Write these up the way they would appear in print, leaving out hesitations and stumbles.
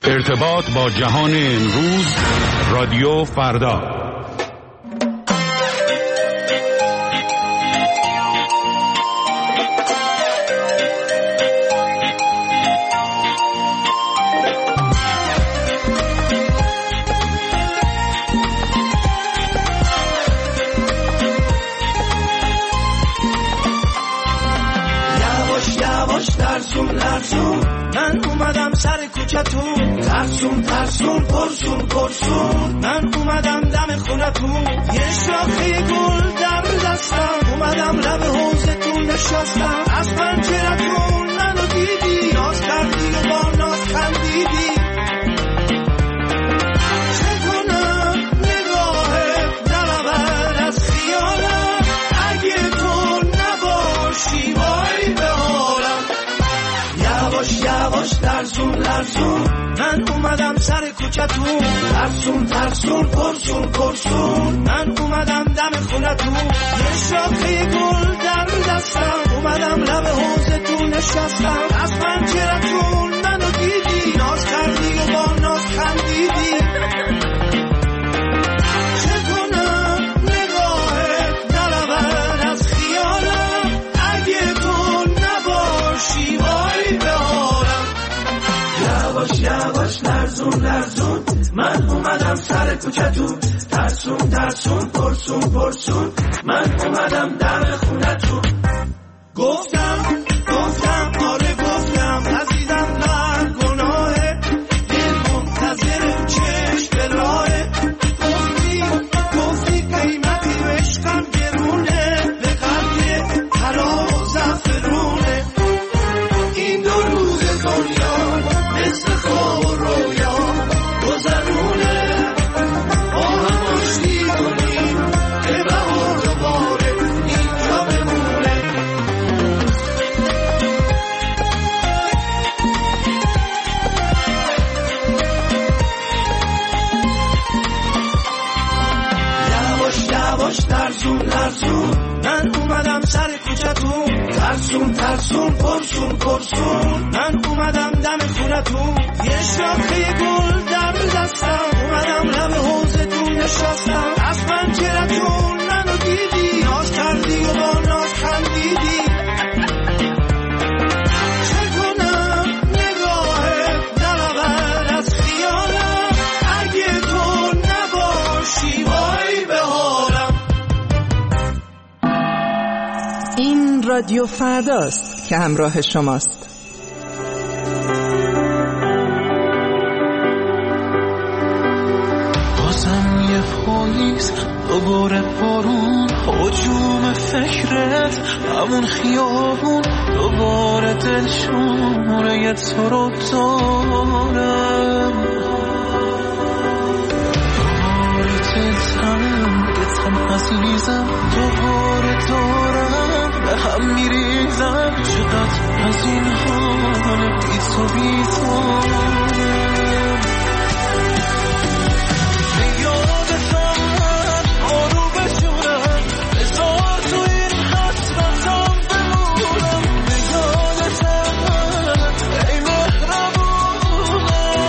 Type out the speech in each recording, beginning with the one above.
ارتباط با جهان امروز، رادیو فردا. من اومدم سر کوچتون، ترسون پرسون من اومدم دم خونتون، یه شاخه گل در دستم، اومدم لب حوضتون نشستم، از پنجرتون منو دیدی، ناز کردی و با ناز خندیدی، چه کنم نگاهت نرود از خیالم، اگه تو نباشی وای به حالم، یواش لرزون من اومدم سر کوچتون، ترسون پرسون من اومدم دم خونتون، یه شاخه گل در دستم، اومدم لب حوضتون نشستم، از پنجرتون منو دیدی، ناز کردی و با ناز خندیدی، چه کنم نگاهت نرود از خیالم، اگه تو نباشی وای به حالم، یواش لرزون من اومدم سر کوچتون، ترسون پرسون من اومدم دم خونتون، گفتم آره گفتم عزیزم نه گناهه، دل منتظر چشم به راهه، گفتی قیمتی عشقم گرونه، به قدر طلا و زعفرونه، این دو روز دنیا مثل خواب و رویا گذرونه، با هم آشتی کنیم که بهار دوباره اینجا بمونه، یواش لرزون من اومدم سر کوچتون، ترسون پرسون من اومدم دم خونتون، یه شاخه گل در دستم، اومدم لب حوضتون نشستم، از پنجرتون منو دیدی، ناز کردی و با ناز خندیدی، چه کنم نگاهت نرود از خیالم، اگه تو نباشی وای به حالم. این رادیو فرداست که همراه شماست. بازم یه پاییز، دوباره بارون، هجوم فکرت، همون خیابون، دوباره دلشوره تو رو دارم، دوباره دلتم عزیزم، دوباره دارم به هم میریزم، چقدر از این حال بی تو بی‌تارم، به یادتم من آروم بشونم، بذار تو این حسرتم بمونم، به یادتم من ای مهربونم،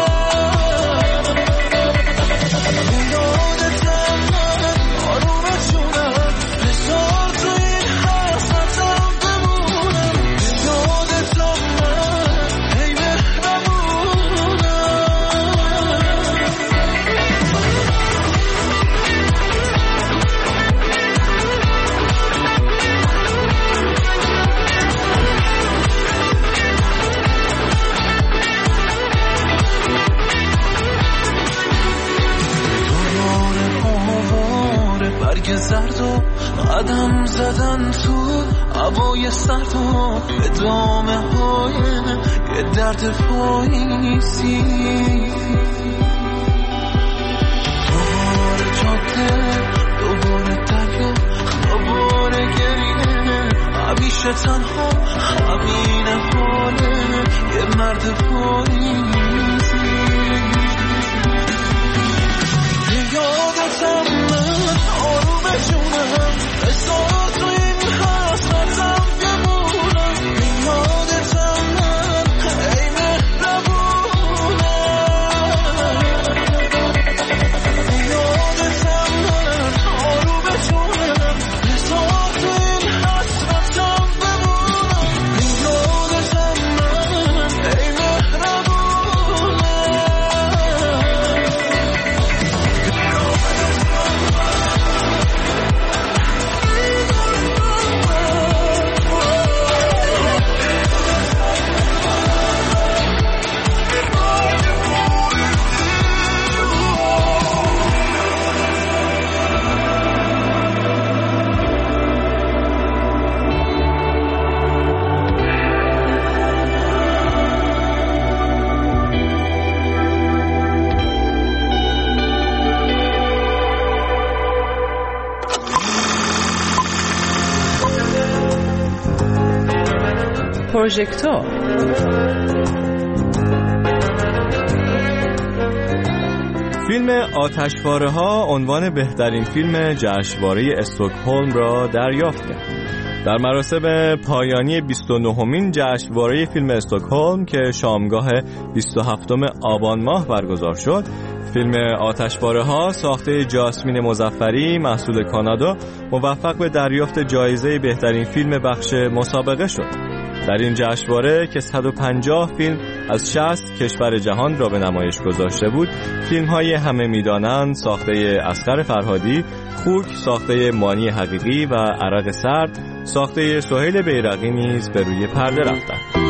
به یادتم من آروم بشونم، بذار تو این حسرتم بمونم، به یادتم من ای مهربونم. دوباره برگ زرد و قدم زدن تو هوای سرد و ادامه های یه درد پاییزی، دوباره جاده، دوباره دریا، دوباره گریه، همیشه تنها، همین حاله یه مرد پاییزی، یادتم من آروم جونم، بذار تو این حسرتم بمونم، یادتم من ای مهربونم، پروژکتور. فیلم آتشپاره‌ها عنوان بهترین فیلم جشنواره استکهلم را دریافت کرد. در مراسم پایانی 29مین جشنواره فیلم استکهلم که شامگاه 27 آبان ماه برگزار شد، فیلم آتشپاره‌ها ساخته جاسمین مظفری محصول کانادا موفق به دریافت جایزه بهترین فیلم بخش مسابقه شد. در این جشنواره که 150 فیلم از 60 کشور جهان را به نمایش گذاشته بود، فیلم‌های همه می‌دانند ساخته اصغر فرهادی، خوک ساخته مانی حقیقی و عرق سرد ساخته سهیل بیرقی نیز به روی پرده رفتند.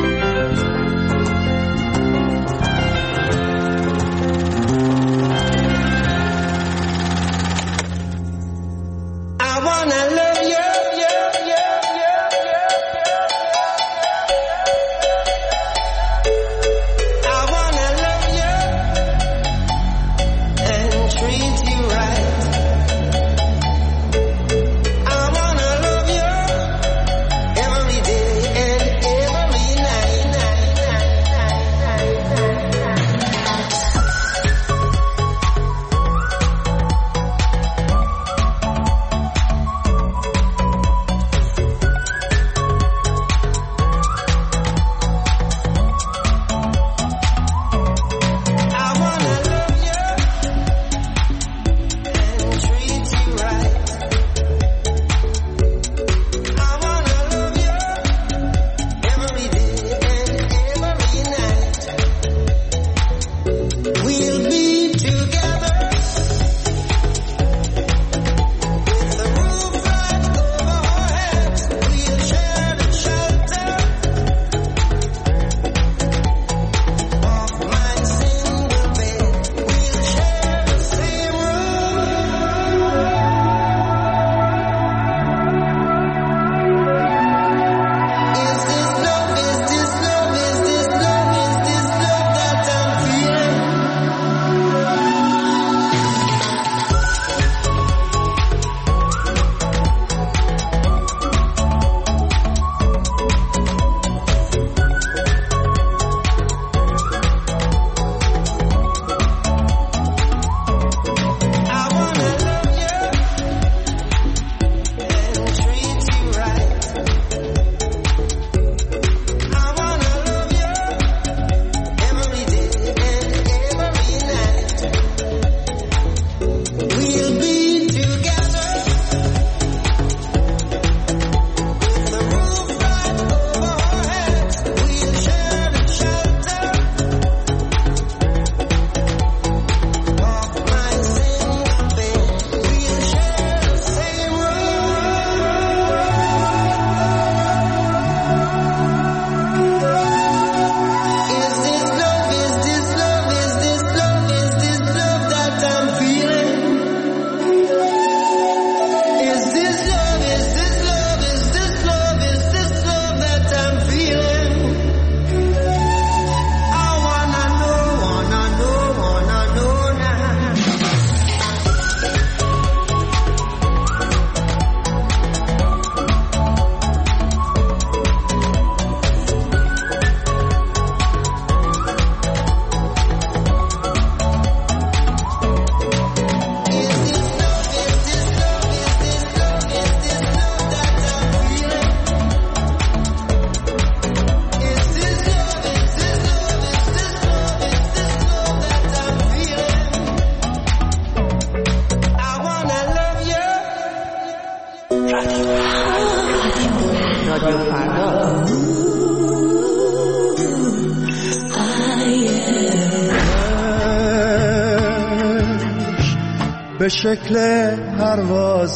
به شکل پرواز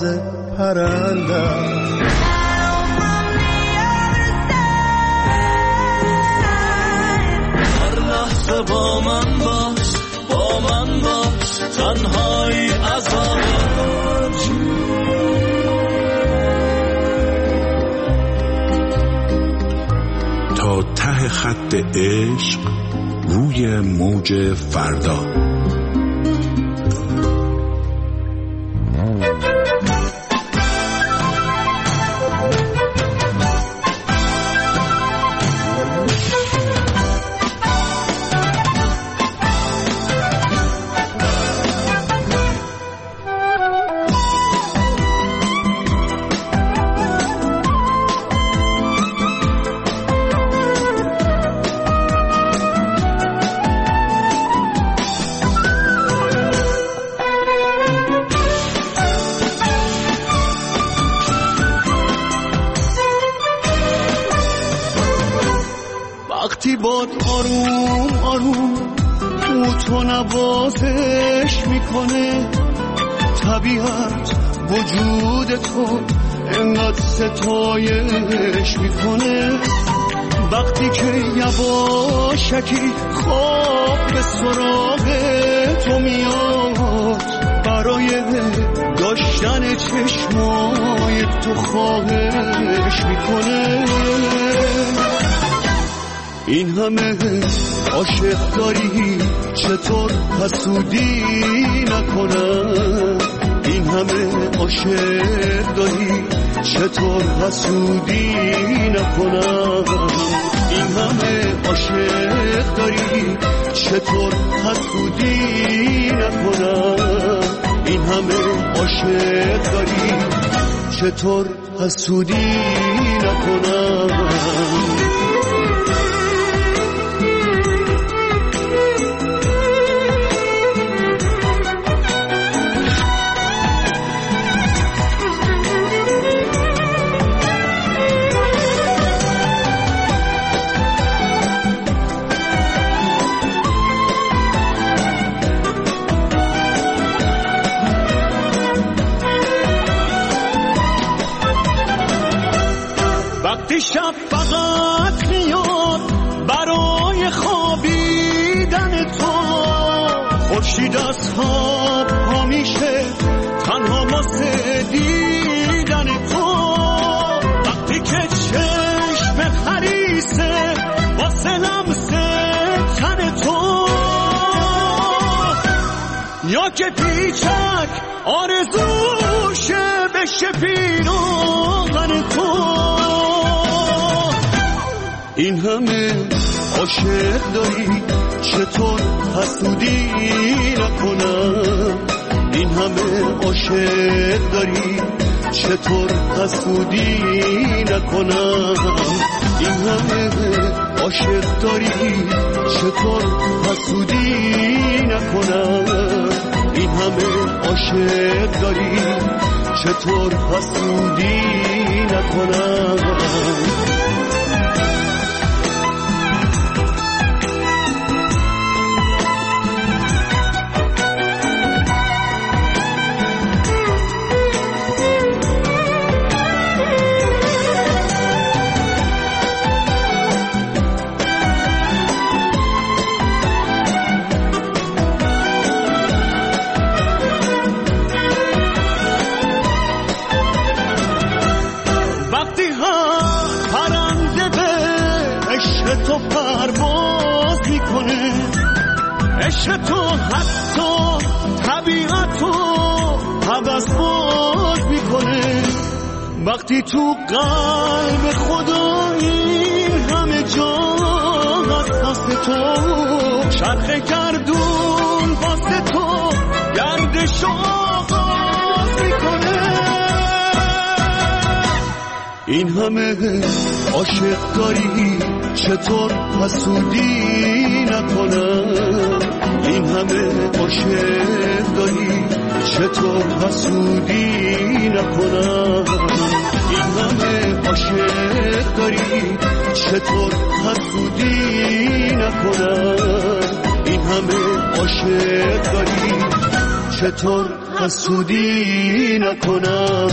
پرنده هر لحظه با من باش تنهایی عذابت تا ته خط عشق روی موج فردا. تو نوازش میکنه، طبیعت وجود تو انقدر ستایش میکنه. وقتی که یواشکی خواب به سراغ تو میاد، برای داشتن چشمای تو خواهش میکنه. این همه عاشق داری چطور حسودی نکنم؟ این همه عاشق داری چطور حسودی نکنم؟ این همه عاشق داری چطور حسودی نکنم؟ این همه عاشق داری چطور حسودی نکنم؟ شب فقط میاد برای خوابیدن تو، خورشید از خواب پا میشه تنها واسه دیدن تو. وقتی که چشم خریسه واسه لمس تن تو، یا که پیچک آرزوشه بشه پیراهن تو. این همه عاشق داری چطور حسودی نکنم؟ این همه عاشق داری چطور حسودی نکنم؟ این همه عاشق داری چطور حسودی نکنم؟ این همه عاشق داری چطور حسودی نکنم؟ تو پرواز میکنه، عشق تو حتی طبیعت تو حوض باز میکنه. وقتی تو قلب خدا این همه جا از دست تو، شرخ گردون واسه تو گردش آغاز میکنه. این همه عاشق داری چطور حسودی نکنم؟ این همه عاشق داری چطور حسودی نکنم؟ این همه عاشق داری چطور حسودی نکنم؟ این همه عاشق داری چطور حسودی نکنم؟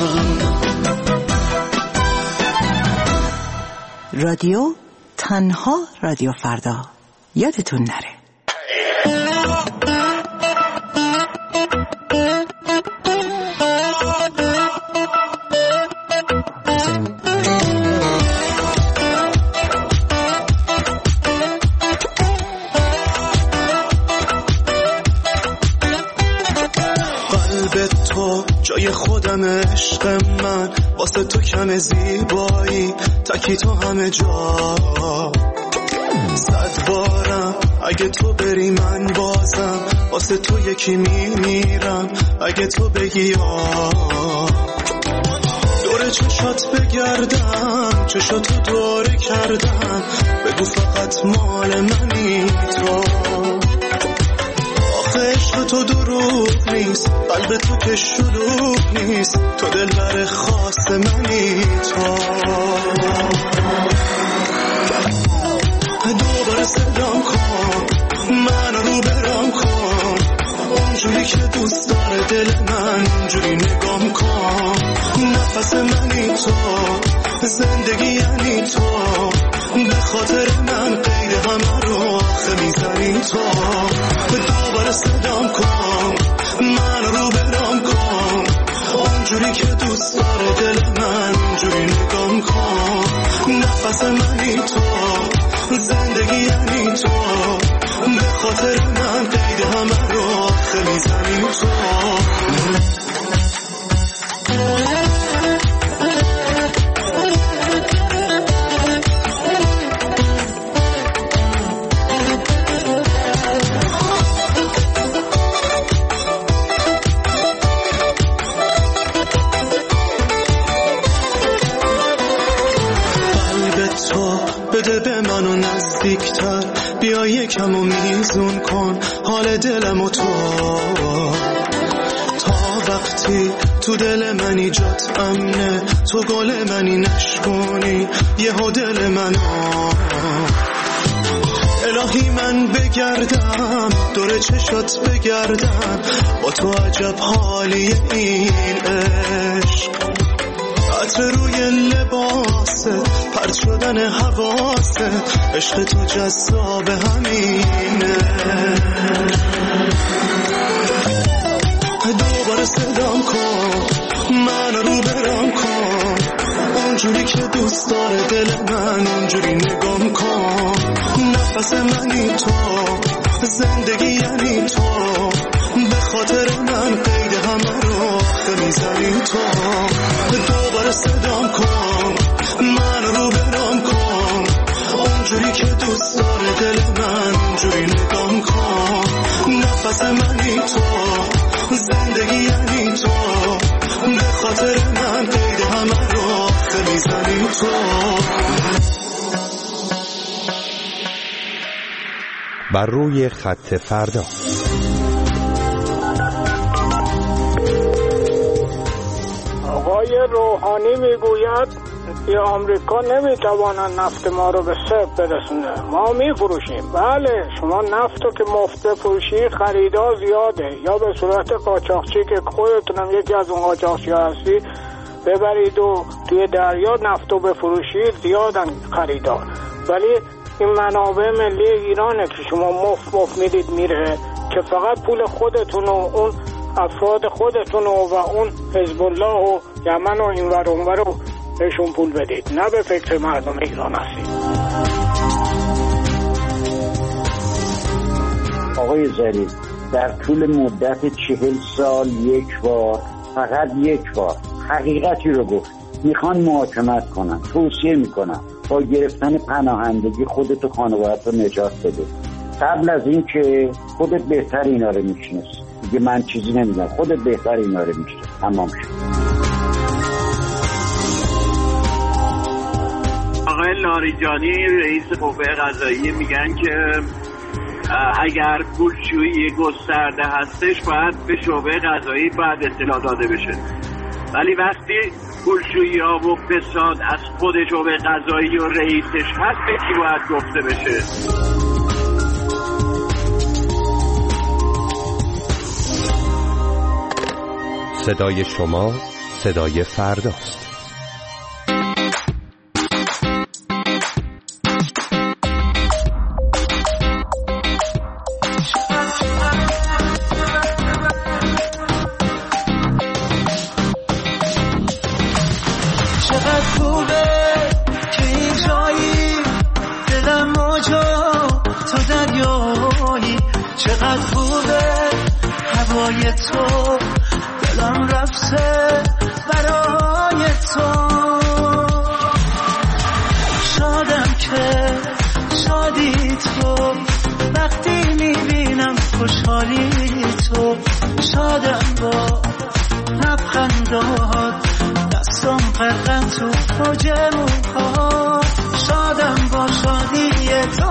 رادیو تنها رادیو فردا، یادتون نره. جای خودم عشق من، واسه تو کم زیبایی تکی تو همه جا. 100 بارم اگه تو بری من بازم واسه تو یکی میمیرم اگه تو بگی دور چشات بگردم، چشاتو دوره کردم، بگو فقط مال منی تو. عشق تو دروغ نیست، قلب تو که شلوغ نیست، تو دلبر خاص منی تو. دوباره صدام کن من رو بر دل من اونجوری نگام کن. نفس منی تو، زندگی یعنی تو، به خاطر من قید همه رو آخه میزنی تو. دوباره صدام کن، من رو برام کن، اونجوری که دوست داره دل من اونجوری نگام کن. نفس منی تو، زندگی یعنی تو، به خاطر من قید همه رو آخه میزنی تو. بده به منو نزدیکتر، بیا یکم و میزون کن حال دلم و تو. تا وقتی تو دل منی جات امنه، تو گل منی نشکنی یهو دل منو. الهی من بگردم دور چشات بگردم، با تو عجب حالی این عشق. عطر روی لباست، پرد شدن حواست، عشق تو جذاب همینه. دوباره صدام کن، من رو برام کن، اونجوری که دوست داره دل من اونجوری نگام کن. نفس منی تو، زندگی یعنی تو، به خاطر من قید همه رو آخه میزنی تو. دوباره صدام کن، من رو برام کن، اونجوری که دوست داره دل من اونجوری نگام کن. نفس منی تو، زندگی یعنی تو، به خاطر من قید همه رو آخه میزنی تو. بر روی خط فردا. آقای روحانی میگوید که آمریکا نمیتواند نفت ما رو به صفر برسونه، ما میفروشیم. بله شما نفت رو که مفت بفروشی خریدار زیاده، یا به صورت قاچاقچی که خودتونم یکی از اون قاچاقچی هستی ببرید و توی دریا نفت رو بفروشید زیادن خریدار. ولی این منابع ملی ایرانه که شما مفت میدید میره، که فقط پول خودتون و اون افراد خودتون و اون حزب الله و یمن و اینور اونور رو بهشون پول بدید، نه به فکر مردم ایران هستید. آقای ظریف در طول مدت 40 سال یک بار، فقط یک بار حقیقتی رو گفت. میخوان محاکمت کنن، توصیه میکنن با گرفتن پناهندگی خودت و خانوادت رو نجات بده. قبل از این که خودت بهتر اینا رو میشناسی دیگه، من چیزی نمیگم، خودت بهتر اینا رو میشناسی. تمام شد. آقای لاریجانی رئیس قوه قضاییه میگن که اگر پولشویی گسترده هستش باید به شعبه قضایی باید اطلاع داده بشه، ولی وقتی پولشویی ها و فساد از خود شعبه قضایی و رئیسش هست به کی باید گفته بشه؟ صدای شما صدای فرداست. چقدر خوبه که این جایی، دلم موجا تو دریایی. چقدر خوبه هوای تو، دلم رفته برای تو. شادم که شادی تو، وقتی میبینم خوشحالی تو. شادم با لبخندات، دستم غرقم تو موج موها. شادم با شادی تو،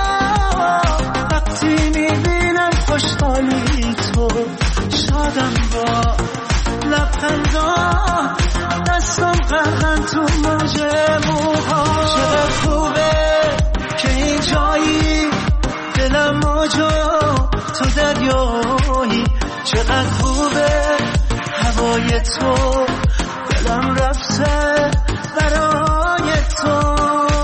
وقتی میبینم خوشحالی تو. شادم با لبخندات، دستم غرقم تو موج موها. چقدر خوبه که این جایی، دلم موجا تو دریایی. چقدر خوبه هوای تو، دلم رفته برای تو.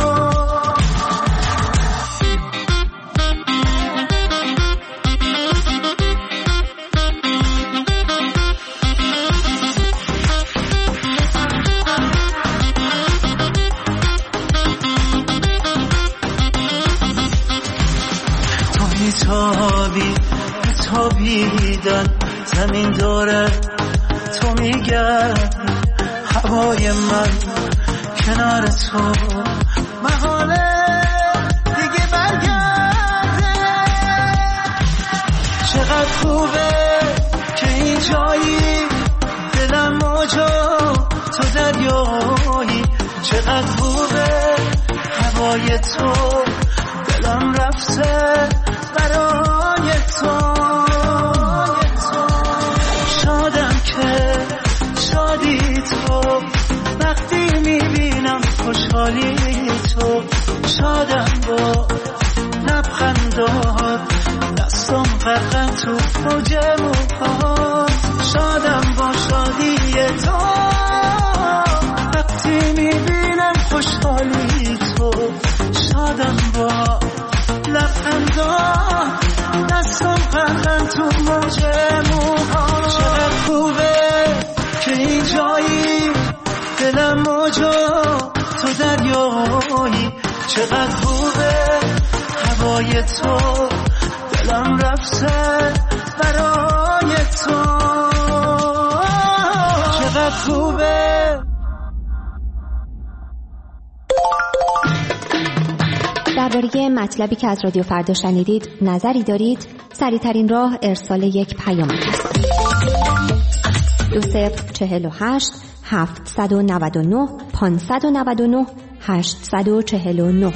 تابیدن زمین داره، تو میگردی هوای من کنار تو، محاله دیگه برگرده. چقدر خوبه که این جایی، دلم موجا تو دریایی. چقدر خوبه هوای تو، دلم رفته برای تو. شادم که شادی تو، وقتی میبینم خوشحالی تو. شادم با لبخندات، دستم غرقه تو موج موهات. شادم با شادی تو، وقتی میبینم خوشحالی تو. شادم با لبخندات، دستم غرقه تو موج موهات. چقدر خوبه که این جایی، دلم موجا تو دریایی. چقدر خوبه هوای تو، دلم رفته برای تو. چقدر خوبه. درباره مطلبی که از رادیو فردا شنیدید نظری دارید؟ سریع‌ترین راه ارسال یک پیام است. 2048 799 599 849.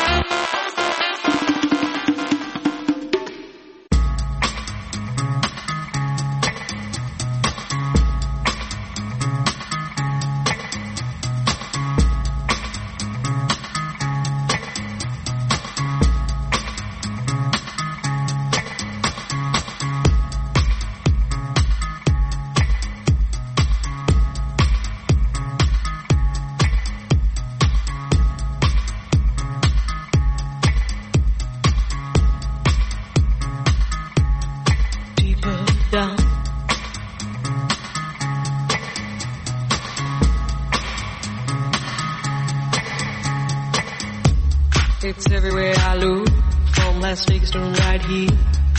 It's everywhere I look, from Las Vegas to right here,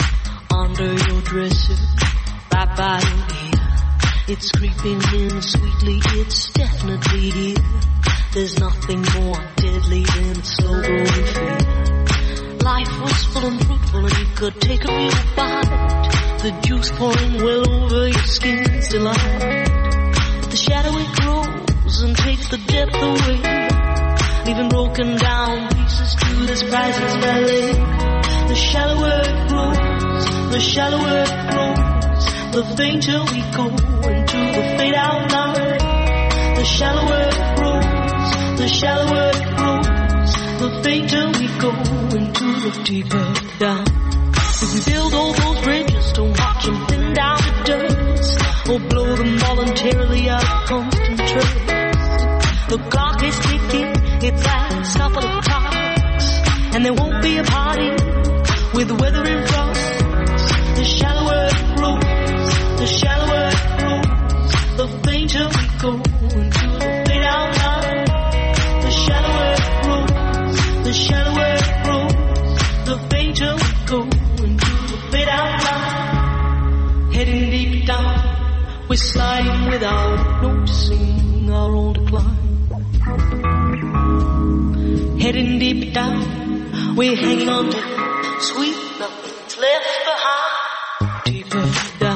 under your dresser, right by your ear. It's creeping in sweetly, it's definitely here. There's nothing more deadly than slow growing fear. Life was full and fruitful and you could take a real bite. The juice pouring well over your skin's delight. But the shadow it grows and takes the depth away, leaving broken down pieces to this priceless ballet. The shallower it grows, the shallower it grows, the fainter we go into the fade out line. The shallower it grows, the shallower it grows, the fainter we go into the deeper down. If we build all those bridges, don't watch them thin down to dust, or blow them voluntarily out of constant trust. The clock is ticking, it's last couple of clocks, and there won't be a party with the weather in front. The shallower it grows, the shallower it grows, the fainter we go into the fade out line. The shallower it grows, the shallower it grows, the fainter we go into the fade out line. Heading deep down, we're sliding without noticing our own decline. Heading deep down, we're hanging on to sweet nothing's left behind. Deeper down.